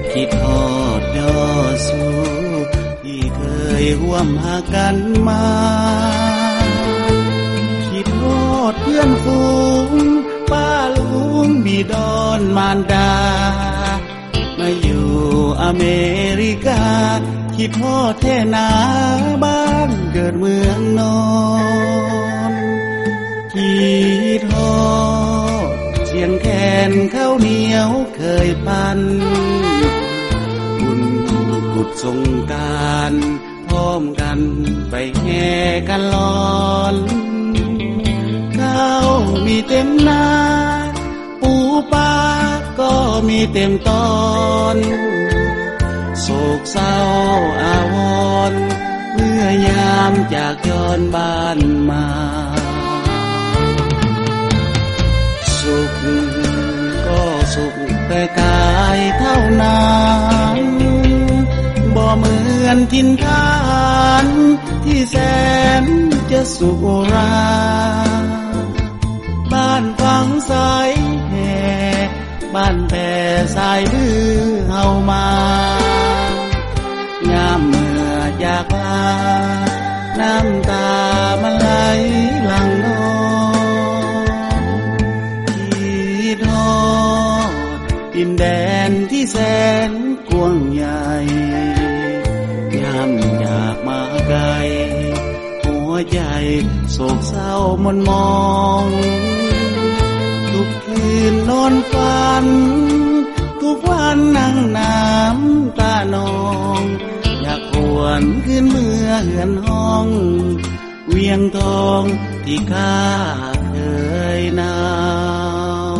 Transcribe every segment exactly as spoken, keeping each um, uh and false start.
คิดฮอดยอสู่ที่เคยร่วมหากันมาคิดฮอดเพื่อนฝูงป้าลุงบิดอนมารดามาอยู่อเมริกาคิดฮอดแท้นาบ้านเกิดเมืองนอนคิดฮอดเสียงแคนข้าวเหนียวเคยปั่นบุญกุศลสงกรานต์พร้อมกันไปแห่กันลอนข้าวมีเต็มนาปูปลาก็มีเต็มตอนโศกเศร้าอาวรณ์เมื่อยามจากย้อนบ้านมาสุขก็สุขแต่กายเท่านั้นบ่เหมือนทินฐานที่แสนจะสุราบ้านฟังสายแห่บ้านแผ่สายดื้อเฮามายามเมื่ออยากลาน้ำตามันไหลหลั่งนองคิดฮอดดินแดนที่แสนกว้างใหญ่ยามอยากมาไกลหัวใจโศกเศร้ามนมองทุกคืนนอนฝันทุกวันนั่งน้ำตานองอยากหวนขึ้นเมื่อเหือนห้องเวียงทองที่ข้าเคยนาว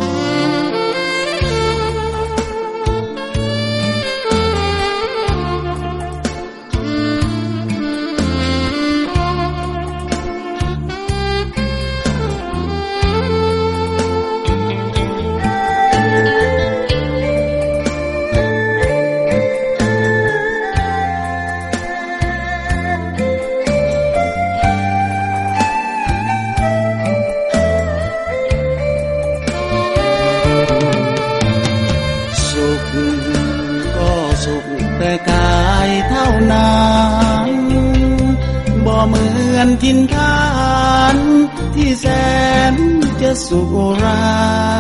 แต่กายเท่านั้นบ่เหมือนทินฐานที่แสนจะสุรา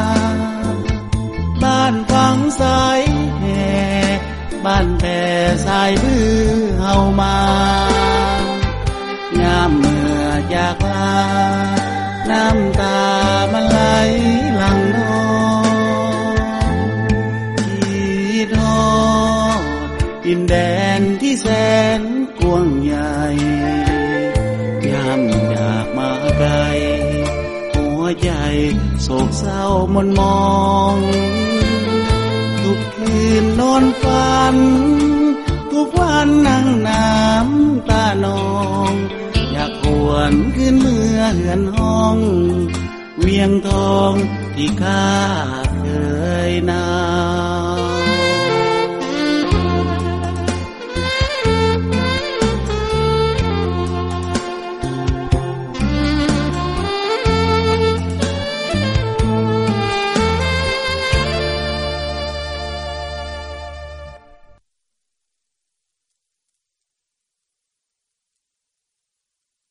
บ้านฟังสายแห่บ้านแผ่สายดื้อเฮามายามเมื่ออยากลาน้ำตามันไหลหลั่งนองคิดฮอดดินแดนที่แสนกว้างใหญ่ยามอยากมาไกลหัวใจโศกเศร้ามนมองทุกคืนนอนฝันทุกวันนั่งน้ำตานองอยากหวนขึ้นเมื่อเหือนห้องเวียงทองที่ข้าเคยนาว